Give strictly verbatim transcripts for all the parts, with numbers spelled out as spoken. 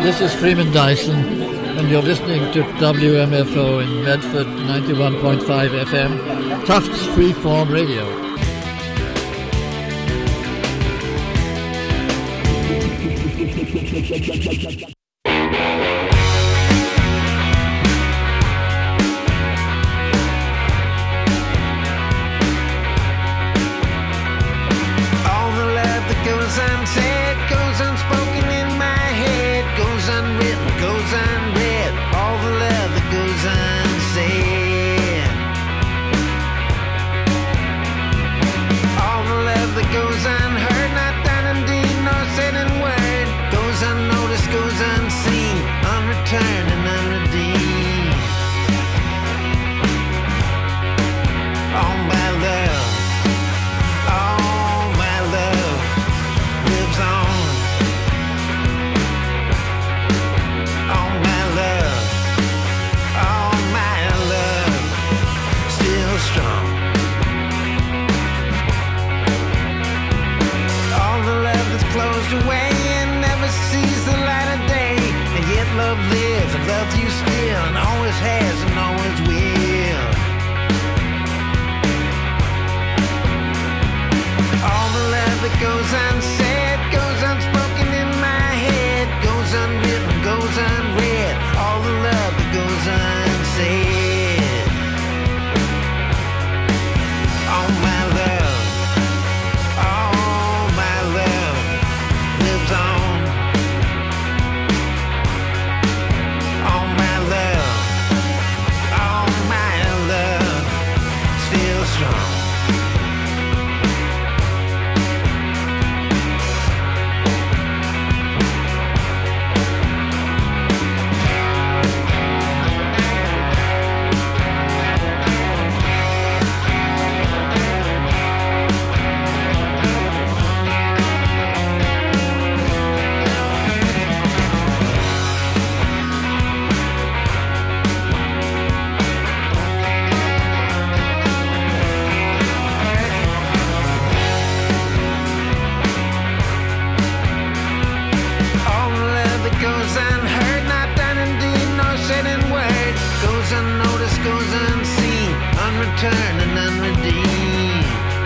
This is Freeman Dyson, and you're listening to W M F O in Medford, ninety-one point five F M, Tufts Freeform Radio. All the love that goes unsaid, goes unspoken in my head, goes unwritten, goes unread. All the love that goes unsaid. All the love that goes unheard, not done in deed nor said in word, goes unnoticed, goes unseen, unreturned and unredeemed. All my love, all my love lives on. All my love, all my love still strong. All the love that's closed away and never sees the light of day, and yet love lives and loves you still, and always has and always will. All the love that goes unsaid, goes unspoken in my head, goes unwritten, goes unread. All the love that goes unsaid. All my love, all my love lives on. All my love, all my love still strong. All the love that goes unheard, not done in deed nor said in word, goes unnoticed, goes unseen, unreturned and unredeemed.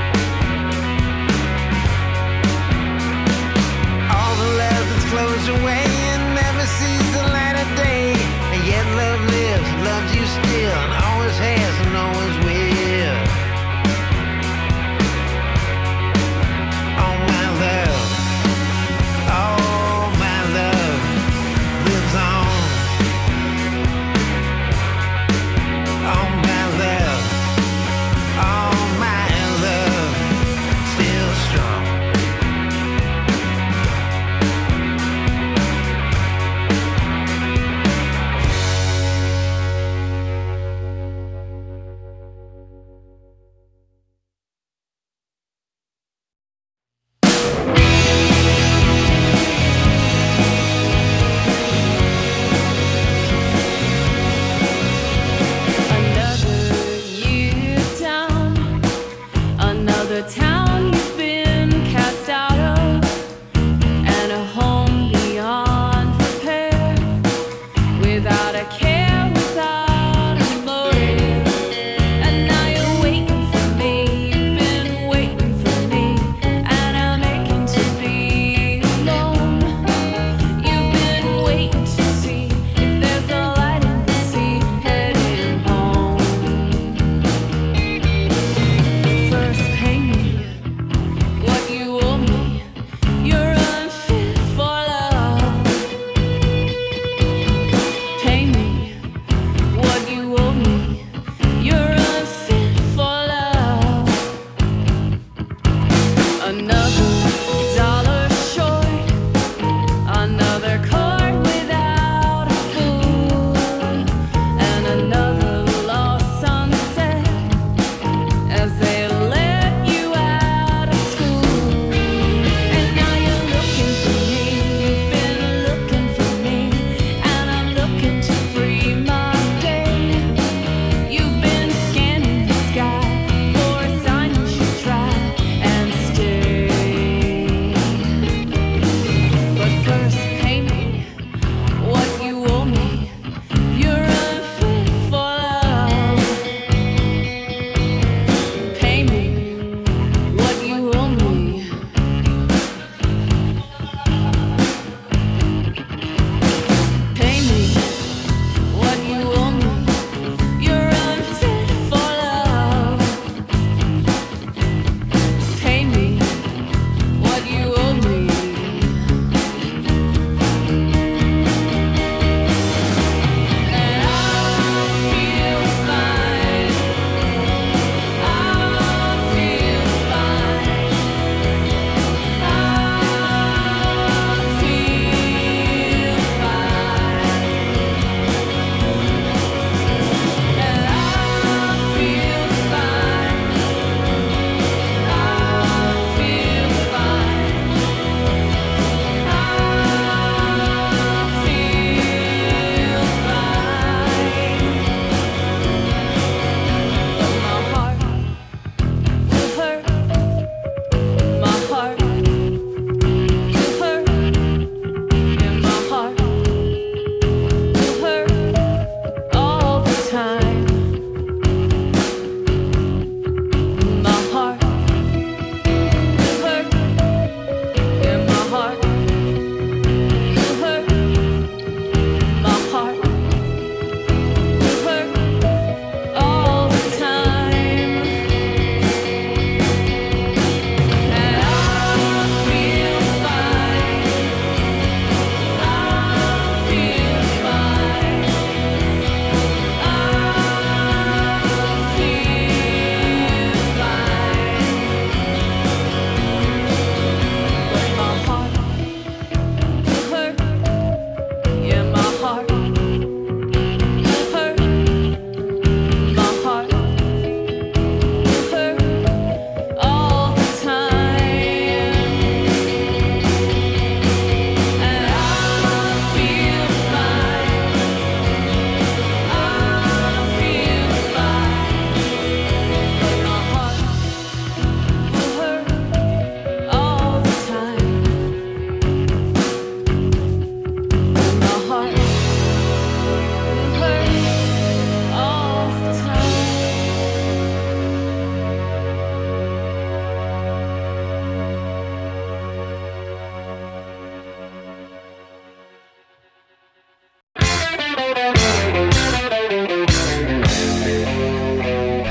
All the love that's closed away and never sees the light of day, and yet love lives, loves you still, and always has and always will. All my love, all my love lives on. All my love,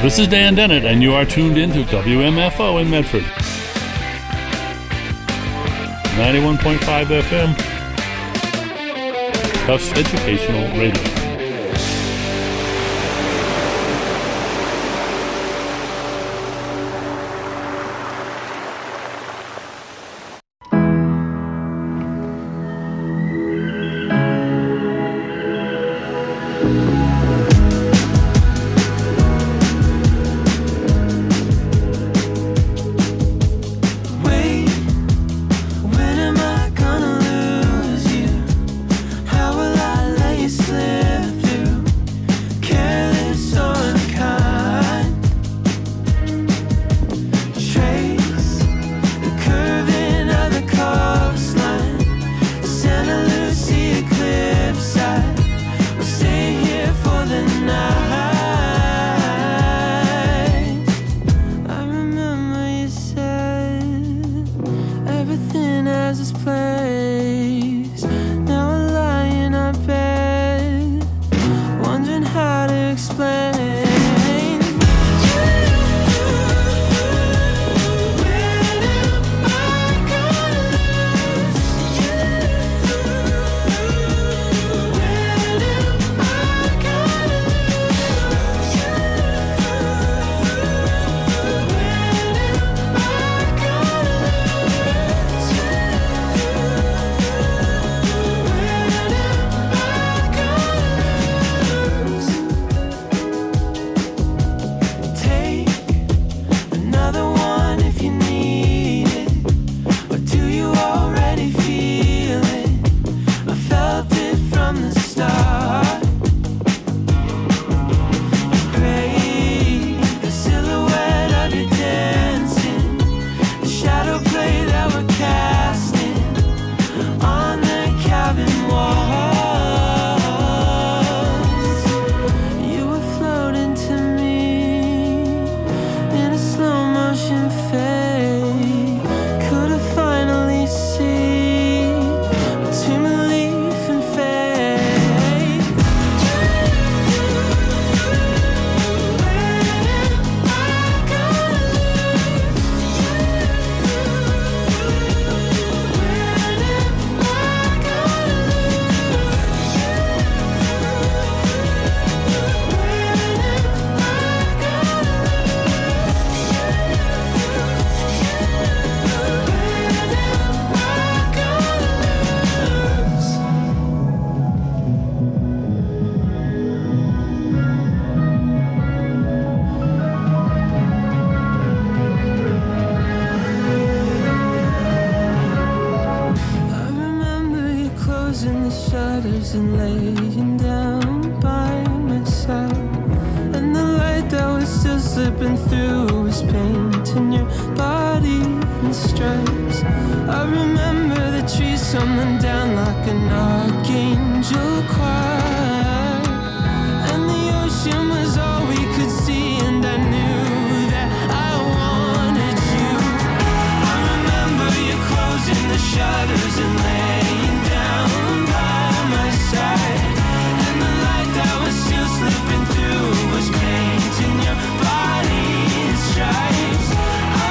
This is Dan Dennett, and you are tuned into W M F O in Medford. ninety-one point five F M, Tufts Educational Radio.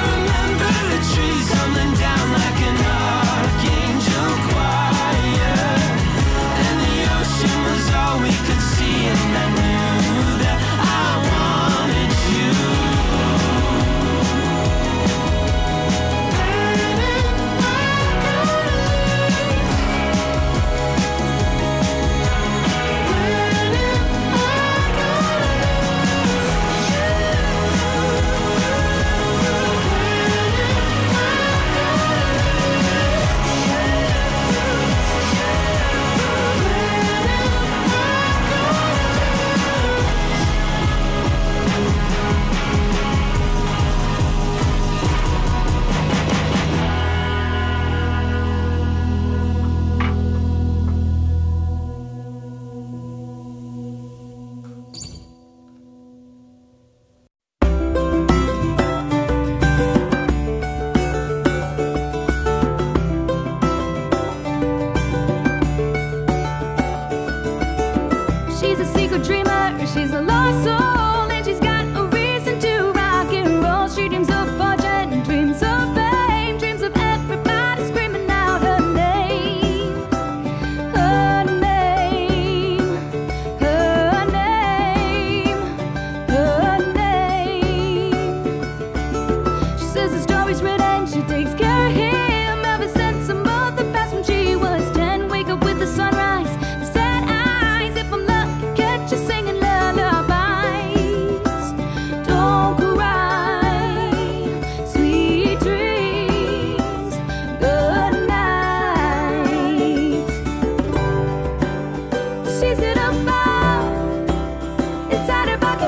Trees tumbling down like an archangel choir.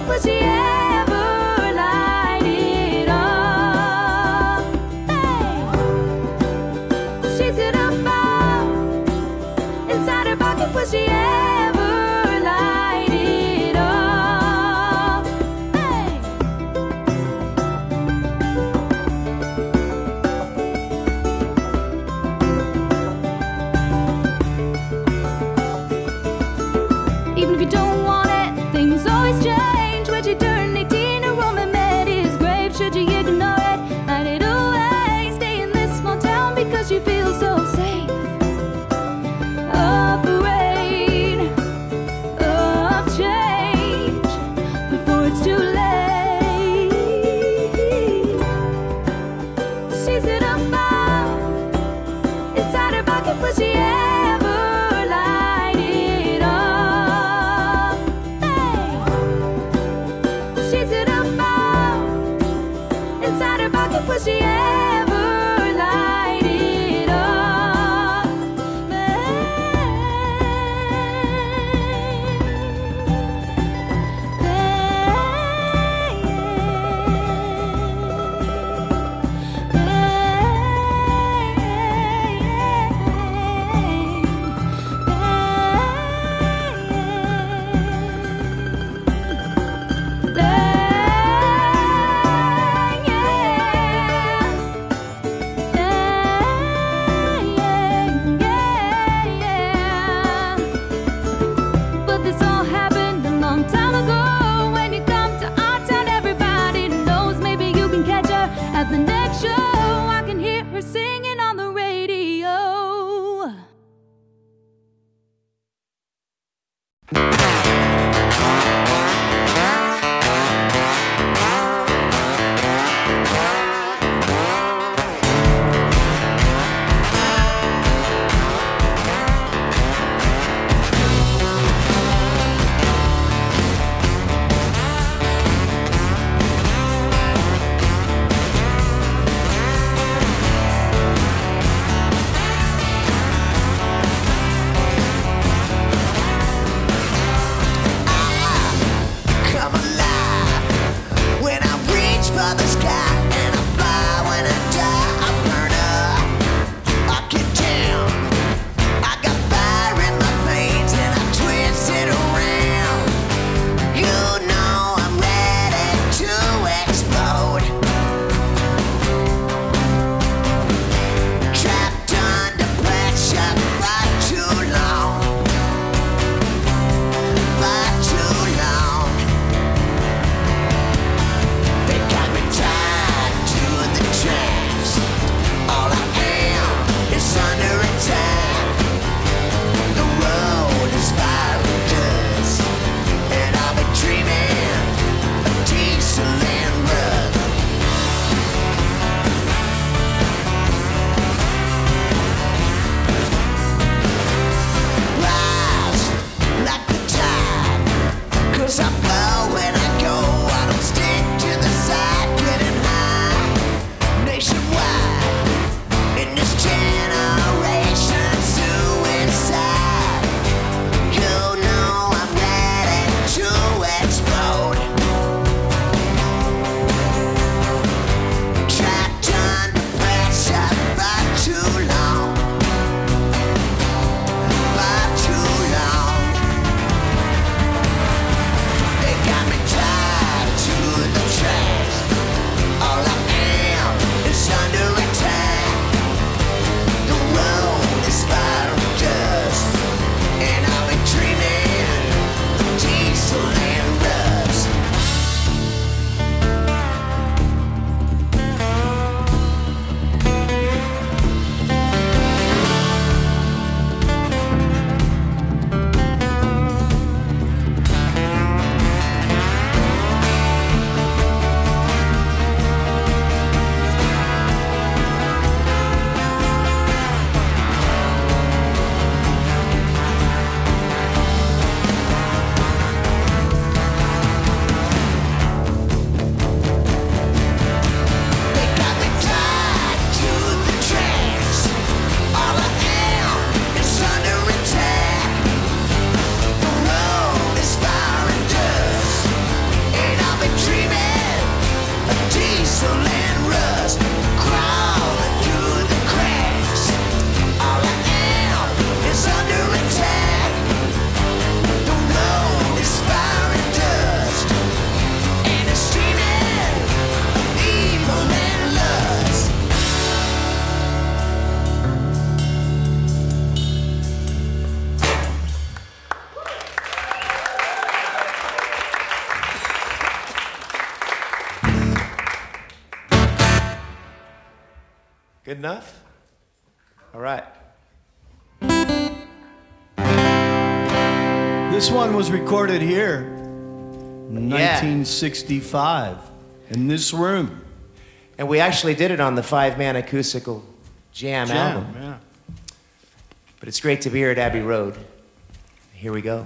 pocket, would she ever light it up? Hey, she's got a bomb inside her pocket, would she ever light it up? Hey. Even if you don't want it, things always change. Where'd you Good enough? All right. This one was recorded here in nineteen sixty-five in this room. And we actually did it on the five-man acoustical jam, Jam, album. yeah. But it's great to be here at Abbey Road. Here we go.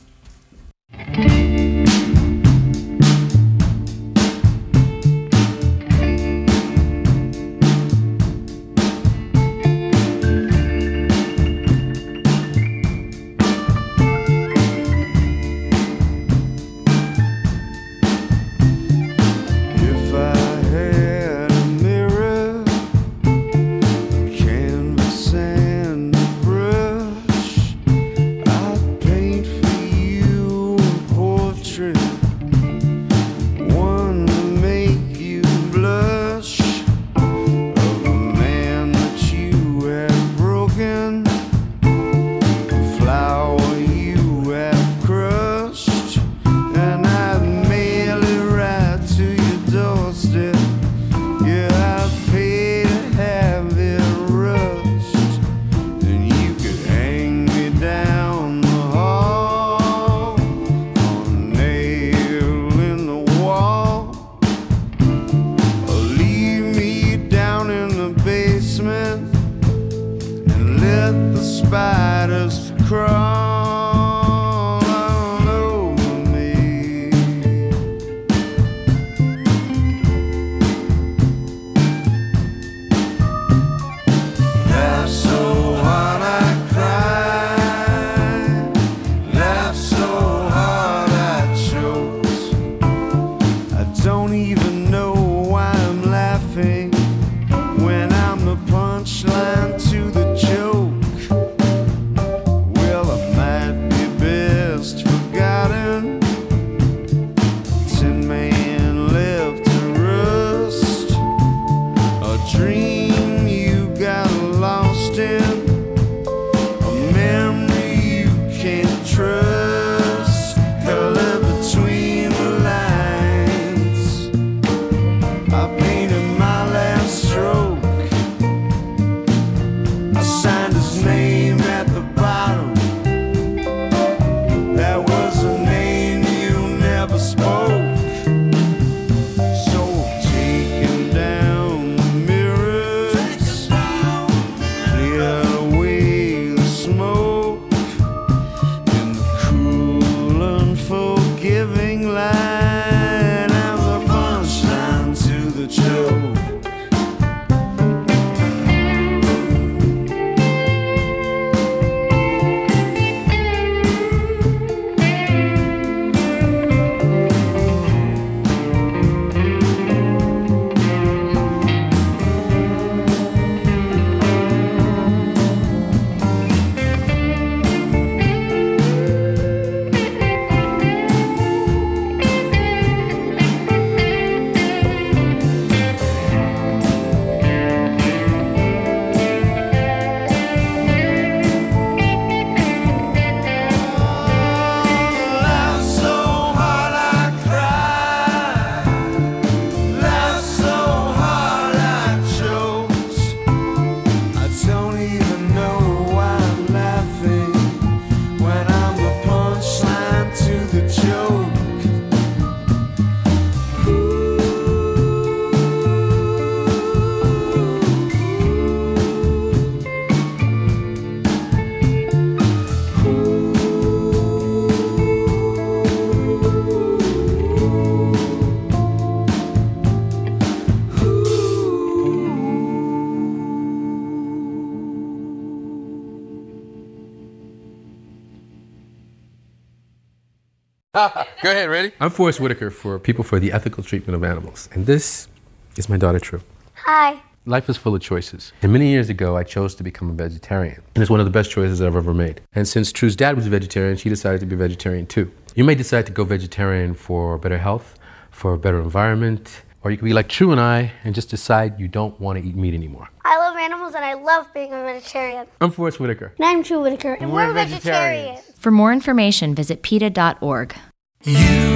Go ahead, ready? I'm Forrest Whitaker for People for the Ethical Treatment of Animals. And this is my daughter, True. Hi. Life is full of choices. And many years ago, I chose to become a vegetarian. And it's one of the best choices I've ever made. And since True's dad was a vegetarian, she decided to be a vegetarian too. You may decide to go vegetarian for better health, for a better environment, or you could be like True and I and just decide you don't want to eat meat anymore. I love animals and I love being a vegetarian. I'm Forrest Whitaker. And I'm True Whitaker. And, and we're, we're vegetarians. vegetarians. For more information, visit PETA dot org. You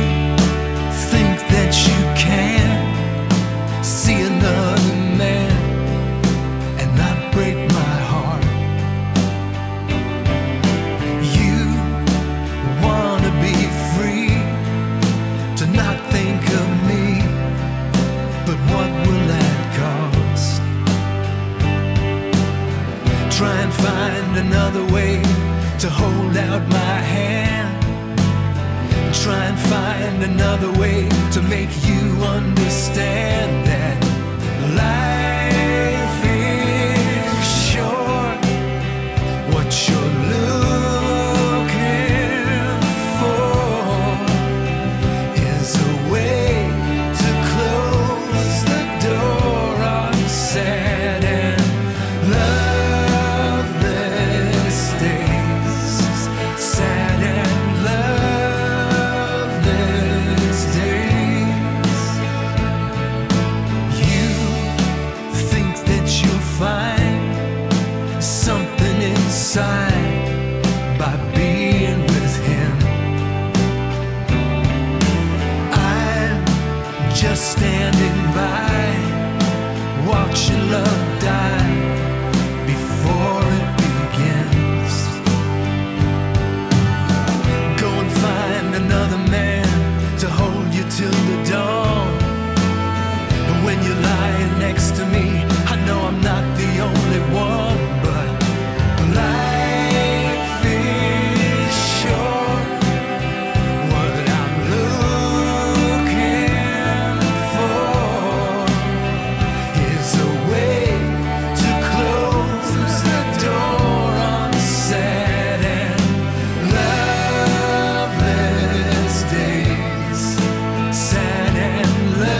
think that you can see another man another way to make you understand that life is short. What you're looking for is a way to close the door on sad and loveless days. Sad and loveless days. You think that you'll find something inside by being with him. I'm just standing by, watching love die before it begins. Go and find another man to hold you till the dawn. And when you're lying next to me, I know I'm not the only one, but life is short. What I'm looking for is a way to close the door on sad and loveless days. Sad and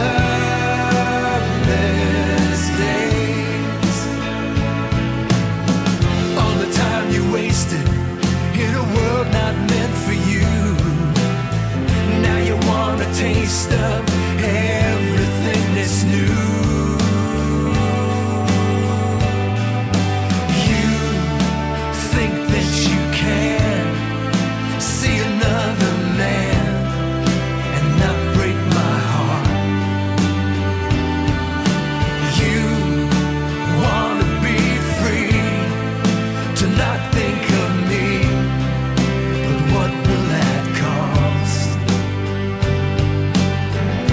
loveless days. All the time you wasted in a world not meant for you. Now you want a taste of everything that's new. You think that you can see another man and not break my heart. You want to be free, to not think of me, but what will that cost?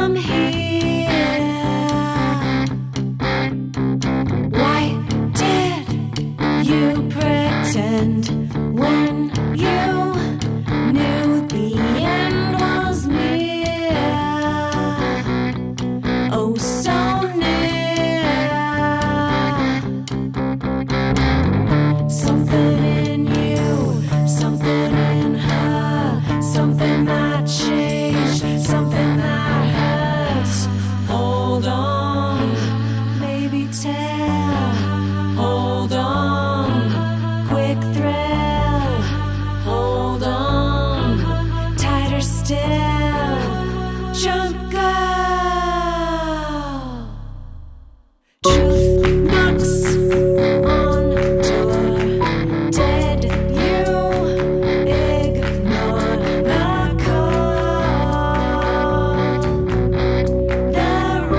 I'm here. Why did you pretend when you knew the end was near? Oh, so near. Something in you, something in her, something that changed, something that hurts. Hold on, baby, tell. Hold on, quick thrill. Hold on, tighter still. Jump, girl. Truth knocks on door. Did you ignore the call? The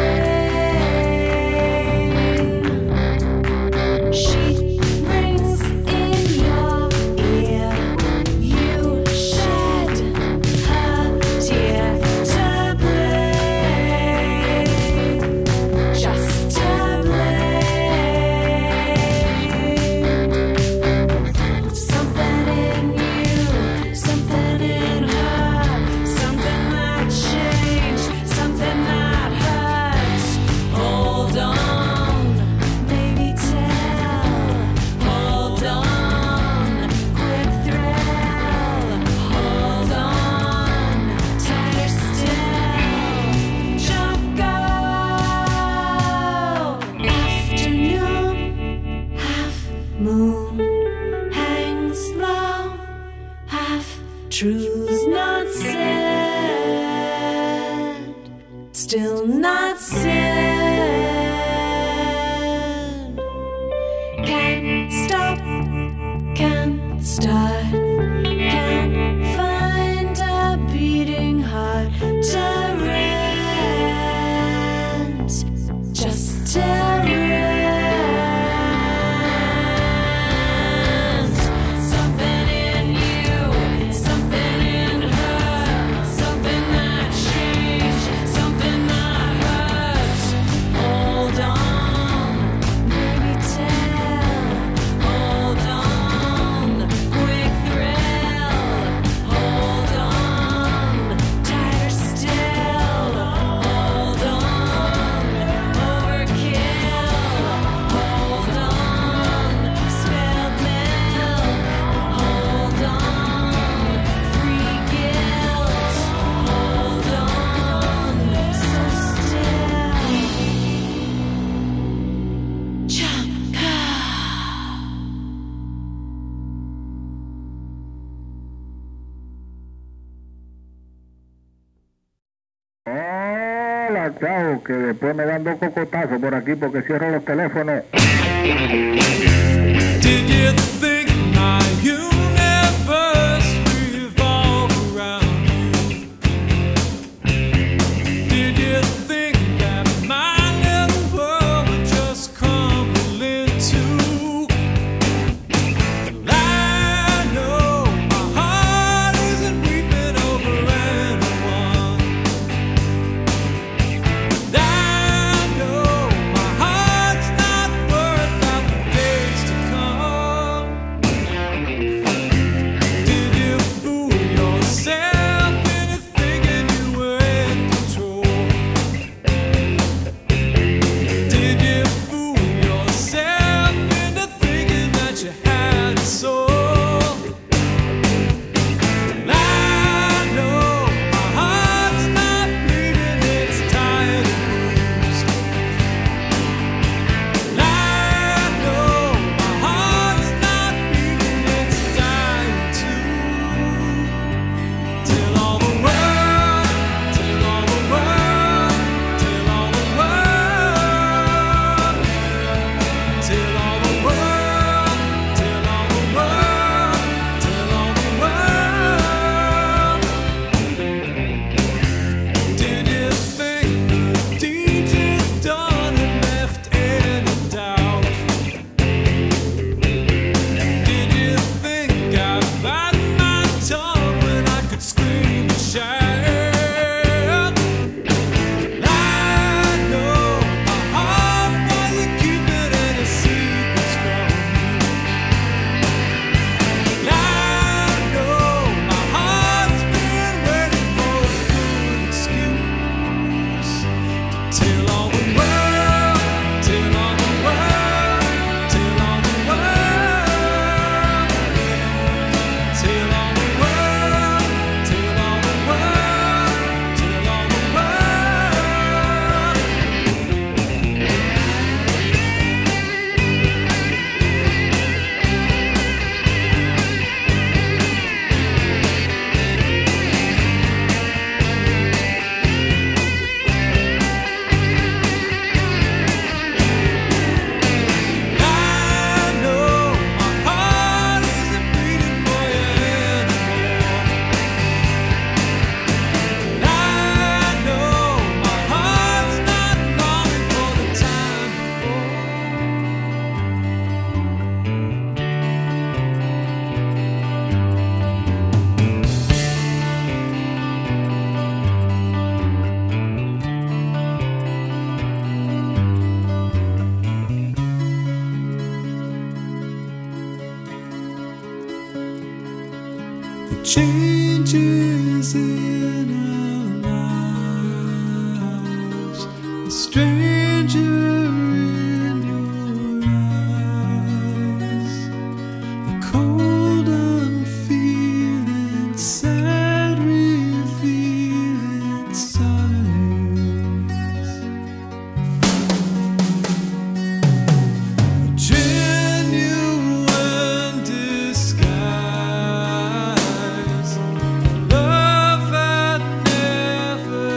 rain. She rings in your ear. You shed her tear to blame. Just to blame. Something in you, something in her, something that changed, something that hurts. Hold on, baby, tell. Hold on, quick thrill. Hold on, tighter still. Jump, go. Afternoon, half moon hangs low, half truths not said, still not said. Can't stop, can't start, can't find a beating heart to rent, just to rent. Something in you, something in her, something that changed, something that hurts. Hold on, baby, tell. Hold on, quick thrill. Hold on, tighter still. Hold on, overkill. Hold on, spilled milk. Hold on, free guilt. Hold on, so still. Jump, Hola, chao, que después me dan dos cocotazos por aquí porque cierro los teléfonos. Did you think my universe revolved around you? Did you think that my little world would just crumble into? I know my heart isn't weeping over anyone. I know my heart's not worth out the days to come. changes in our lives. A stranger in your eyes, the cold unfeeling, sad revealing signs. A genuine disguise, love that never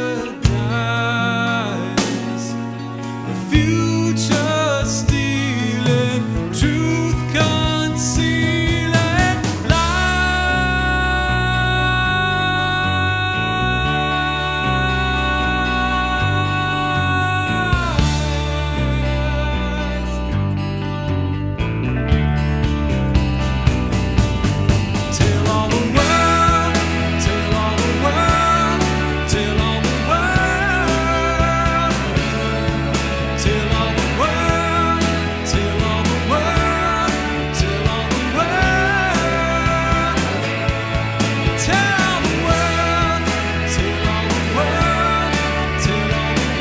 dies, the future stealing, truth concealing Tell all the world, tell all the world, tell all the world, tell all the world, tell all the world, tell all the world, tell all the world, tell all the world, tell all the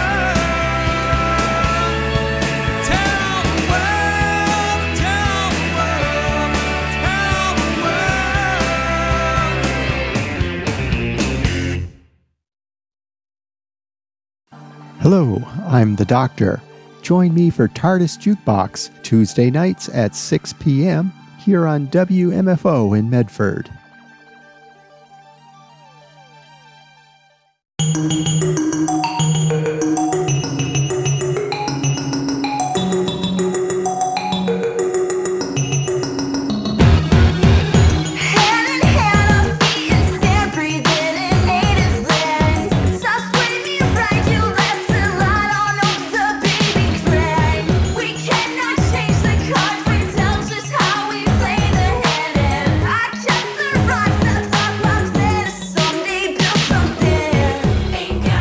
world, tell all the world, tell all the world, tell the world. Hello, I'm the Doctor. Join me for TARDIS Jukebox Tuesday nights at six p.m. here on W M F O in Medford. Ain't got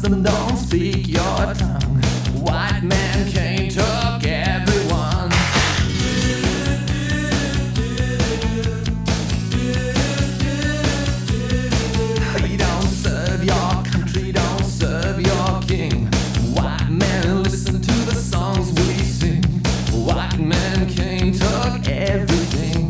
custom don't speak your tongue. White man can't talk everyone. He don't serve your country, don't serve your king. White man, listen to the songs we sing. White man can't talk everything.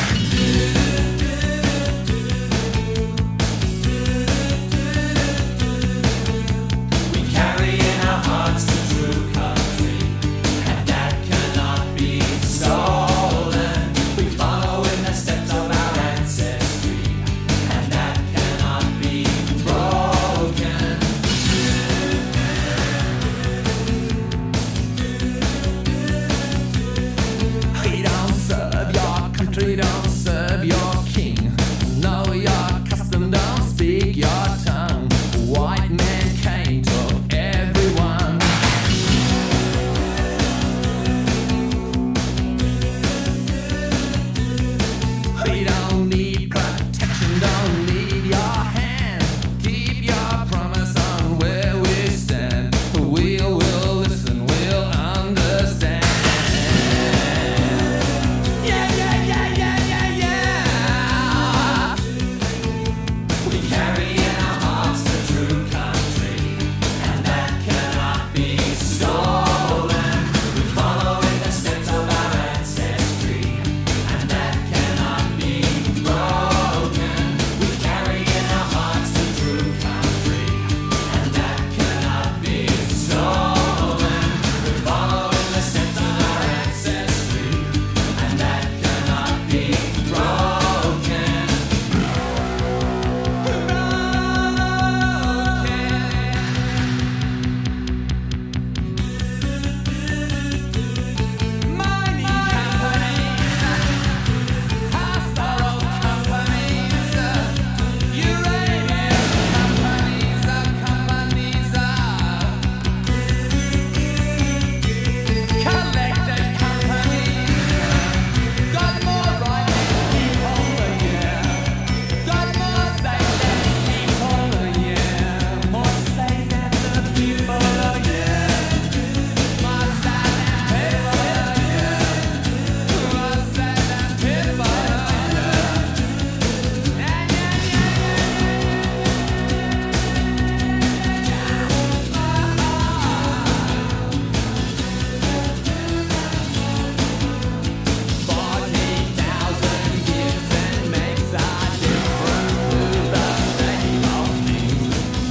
We carry in our hearts the true country, and that cannot be stolen. We follow in the steps of our ancestry, and that cannot be broken. We don't serve your country, don't serve your king. Know your custom, don't speak your tongue. White man can't talk everyone. We don't need protection, don't need your hand. Keep your promise on where we stand. We will listen, we'll understand. Yeah, yeah, yeah, yeah, yeah, yeah. We carry in our hearts the true country, and that cannot be stolen. We follow in the steps of our ancestry, and that cannot be broken. We carry in our hearts the true country, and that cannot be stolen. We follow in the steps of our ancestry, and that cannot be broken. Mining companies, pastoral companies, uranium companies, companies, collected companies, got more right than people, yeah. Got more say than people, yeah. More say than the people, yeah. More say than people, yeah. More say than people, yeah. Yeah, Forty thousand years and makes a difference to the state of things.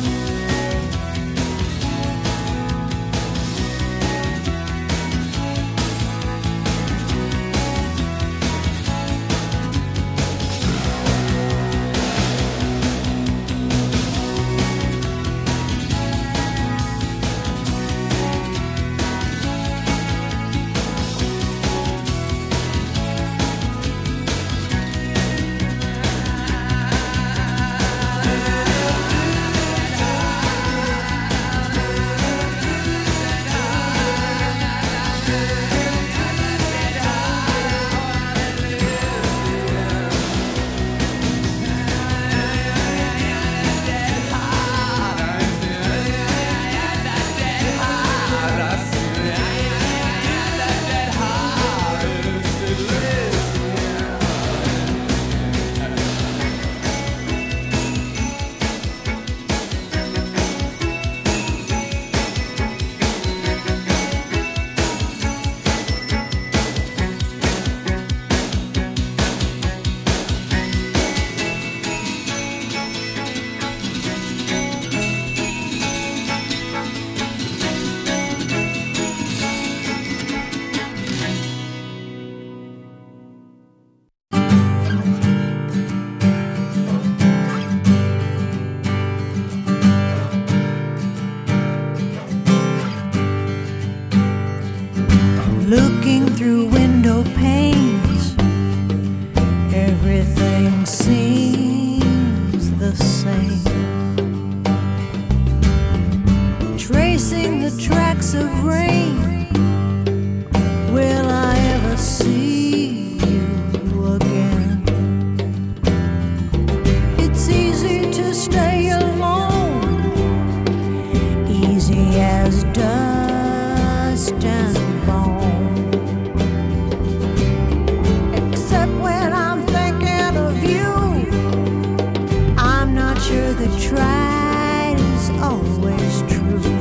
Looking through window panes, everything seems the same. Tracing the tracks of rain, will I ever see you again? It's easy to stay alone tried is always true.